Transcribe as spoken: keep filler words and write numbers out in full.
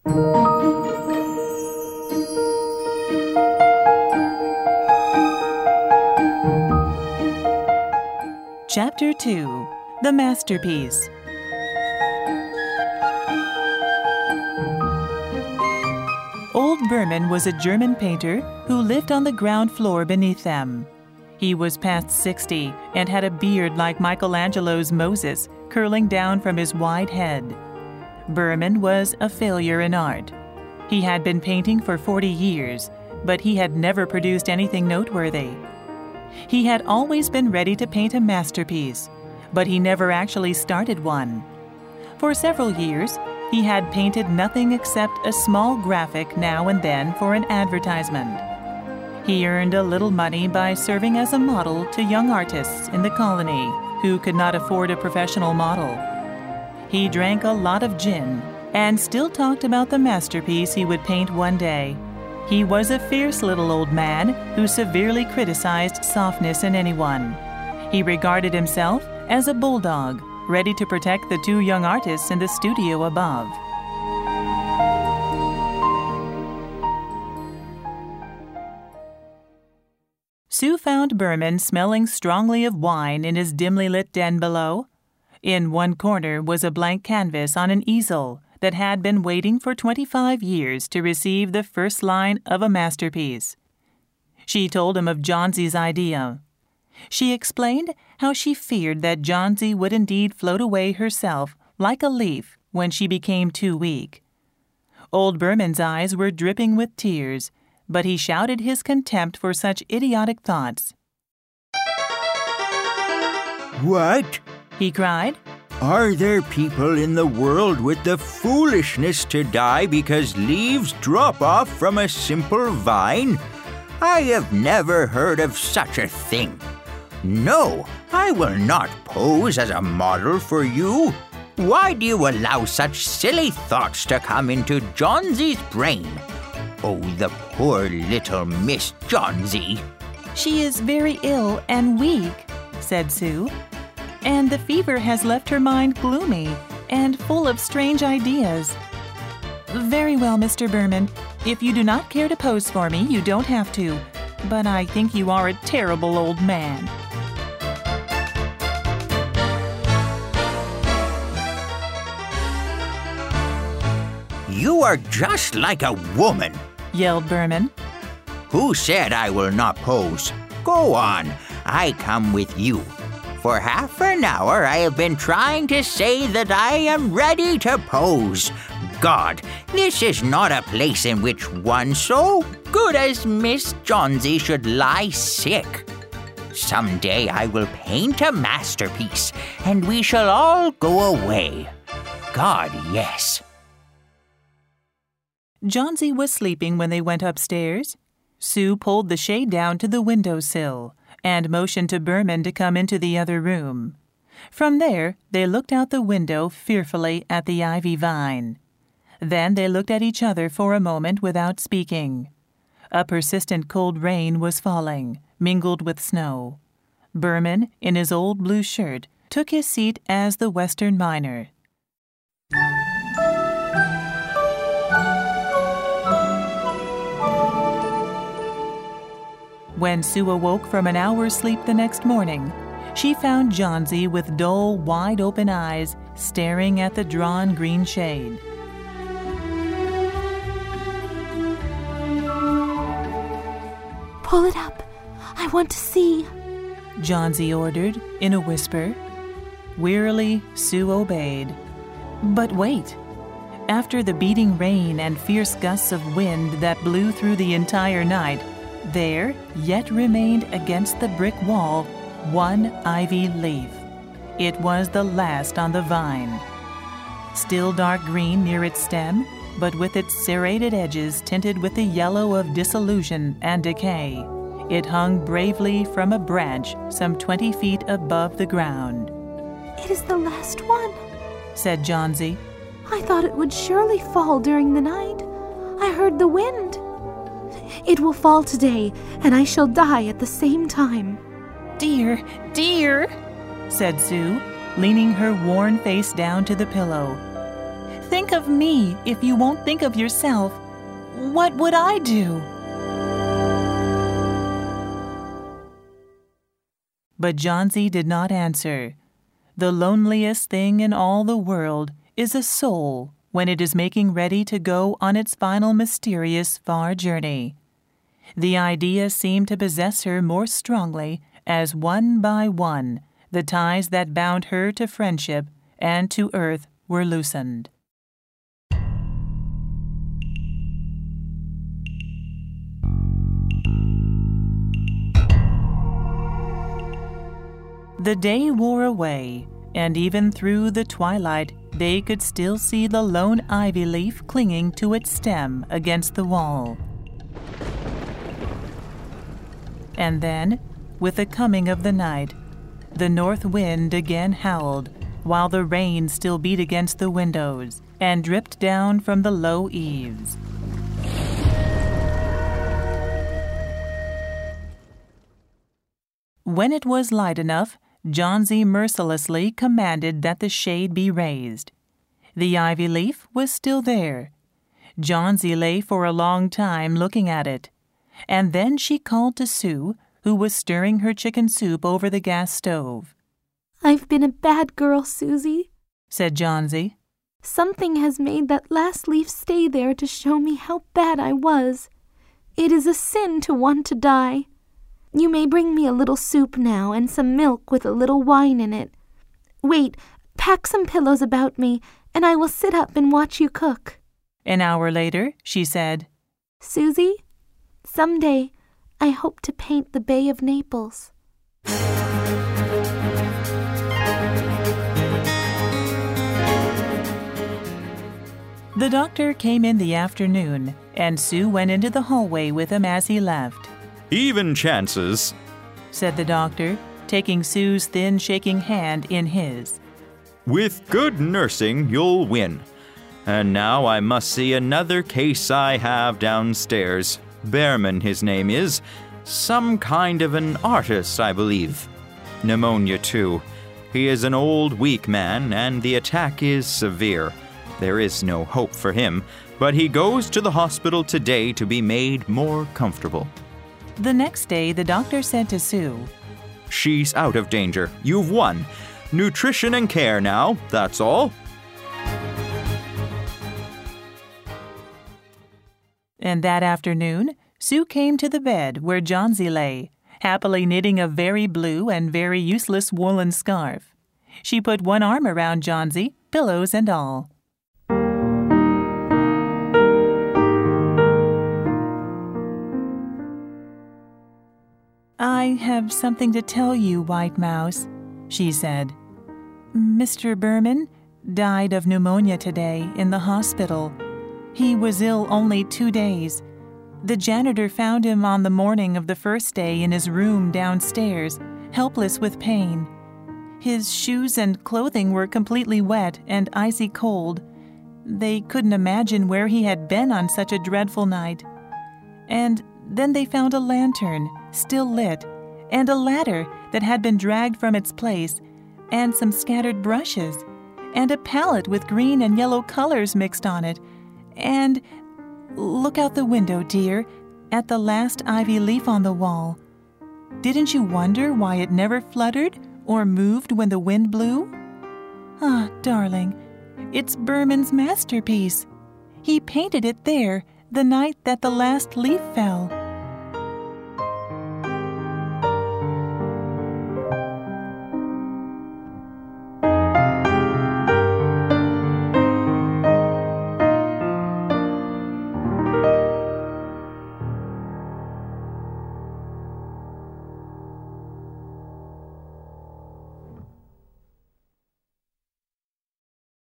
Chapter two. The Masterpiece. Old Berman was a German painter who lived on the ground floor beneath them. He was past sixty and had a beard like Michelangelo's Moses curling down from his wide head. Berman was a failure in art. He had been painting for forty years, but he had never produced anything noteworthy. He had always been ready to paint a masterpiece, but he never actually started one. For several years, he had painted nothing except a small graphic now and then for an advertisement. He earned a little money by serving as a model to young artists in the colony who could not afford a professional model. He drank a lot of gin and still talked about the masterpiece he would paint one day. He was a fierce little old man who severely criticized softness in anyone. He regarded himself as a bulldog, ready to protect the two young artists in the studio above. Sue found Berman smelling strongly of wine in his dimly lit den below. In one corner was a blank canvas on an easel that had been waiting for twenty-five years to receive the first line of a masterpiece. She told him of Johnsie's idea. She explained how she feared that Johnsie would indeed float away herself like a leaf when she became too weak. Old Berman's eyes were dripping with tears, but he shouted his contempt for such idiotic thoughts. "What?" he cried. "Are there people in the world with the foolishness to die because leaves drop off from a simple vine? I have never heard of such a thing. No, I will not pose as a model for you. Why do you allow such silly thoughts to come into Johnsie's brain? Oh, the poor little Miss Johnsie." "She is very ill and weak," said Sue. "And the fever has left her mind gloomy and full of strange ideas." "Very well, Mister Berman. If you do not care to pose for me, you don't have to. But I think you are a terrible old man." "You are just like a woman," yelled Berman. "Who said I will not pose? Go on, I come with you. For half an hour I have been trying to say that I am ready to pose. God, this is not a place in which one so good as Miss Johnsie should lie sick. Someday I will paint a masterpiece, and we shall all go away. God, yes." Johnsie was sleeping when they went upstairs. Sue pulled the shade down to the windowsill and motioned to Berman to come into the other room. From there, they looked out the window fearfully at the ivy vine. Then they looked at each other for a moment without speaking. A persistent cold rain was falling, mingled with snow. Berman, in his old blue shirt, took his seat as the Western miner. When Sue awoke from an hour's sleep the next morning, she found Johnsie with dull, wide-open eyes staring at the drawn green shade. "Pull it up. I want to see," Johnsie ordered in a whisper. Wearily, Sue obeyed. But wait! After the beating rain and fierce gusts of wind that blew through the entire night, there yet remained against the brick wall one ivy leaf. It was the last on the vine. Still dark green near its stem, but with its serrated edges tinted with the yellow of disillusion and decay, it hung bravely from a branch some twenty feet above the ground. "It is the last one," said Johnsie. "I thought it would surely fall during the night. I heard the wind. It will fall today, and I shall die at the same time." "Dear, dear," said Sue, leaning her worn face down to the pillow. think of me if you won't think of yourself. What would I do?" But Johnsy did not answer. The loneliest thing in all the world is a soul when it is making ready to go on its final mysterious far journey. The idea seemed to possess her more strongly as one by one the ties that bound her to friendship and to earth were loosened. The day wore away, and even through the twilight they could still see the lone ivy leaf clinging to its stem against the wall. And then, with the coming of the night, the north wind again howled, while the rain still beat against the windows and dripped down from the low eaves. When it was light enough, Johnsy mercilessly commanded that the shade be raised. The ivy leaf was still there. Johnsy lay for a long time looking at it, and then she called to Sue, who was stirring her chicken soup over the gas stove. "I've been a bad girl, Susie," said Johnsy. "Something has made that last leaf stay there to show me how bad I was. It is a sin to want to die. You may bring me a little soup now and some milk with a little wine in it. Wait, pack some pillows about me, and I will sit up and watch you cook." An hour later, she said, "Susie, someday I hope to paint the Bay of Naples." The doctor came in the afternoon, and Sue went into the hallway with him as he left. "Even chances," said the doctor, taking Sue's thin, shaking hand in his. "With good nursing, you'll win. And now I must see another case I have downstairs. Behrman, his name is. Some kind of an artist, I believe. Pneumonia, too. He is an old, weak man, and the attack is severe. There is no hope for him, but he goes to the hospital today to be made more comfortable." The next day, the doctor said to Sue, "She's out of danger. You've won. Nutrition and care now, that's all." And that afternoon, Sue came to the bed where Johnsy lay, happily knitting a very blue and very useless woolen scarf. She put one arm around Johnsy, pillows and all. "I have something to tell you, White Mouse," she said. "Mister Behrman died of pneumonia today in the hospital. He was ill only two days. The janitor found him on the morning of the first day in his room downstairs, helpless with pain. His shoes and clothing were completely wet and icy cold. They couldn't imagine where he had been on such a dreadful night. And then they found a lantern, still lit, and a ladder that had been dragged from its place, and some scattered brushes, and a palette with green and yellow colors mixed on it, and... Look out the window, dear, at the last ivy leaf on the wall. Didn't you wonder why it never fluttered or moved when the wind blew? Ah, darling, it's Behrman's masterpiece. He painted it there the night that the last leaf fell."